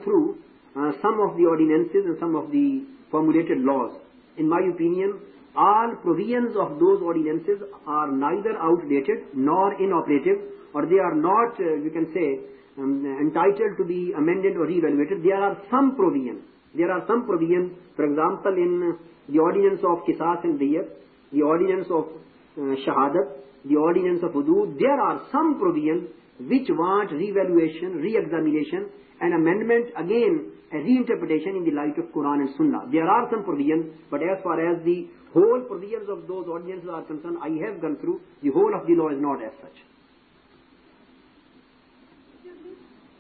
through some of the ordinances and some of the formulated laws. In my opinion, all provisions of those ordinances are neither outdated nor inoperative, or they are not, you can say, entitled to be amended or re-evaluated. There are some provisions. There are some provisions, for example, in the ordinance of Qisas and Diyat, the ordinance of Shahadat, the ordinance of Hudud. There are some provisions which want re-evaluation, re-examination, and amendment, again, a reinterpretation in the light of Quran and Sunnah. There are some provisions, but as far as the whole provisions of those ordinances are concerned, I have gone through, the whole of the law is not as such.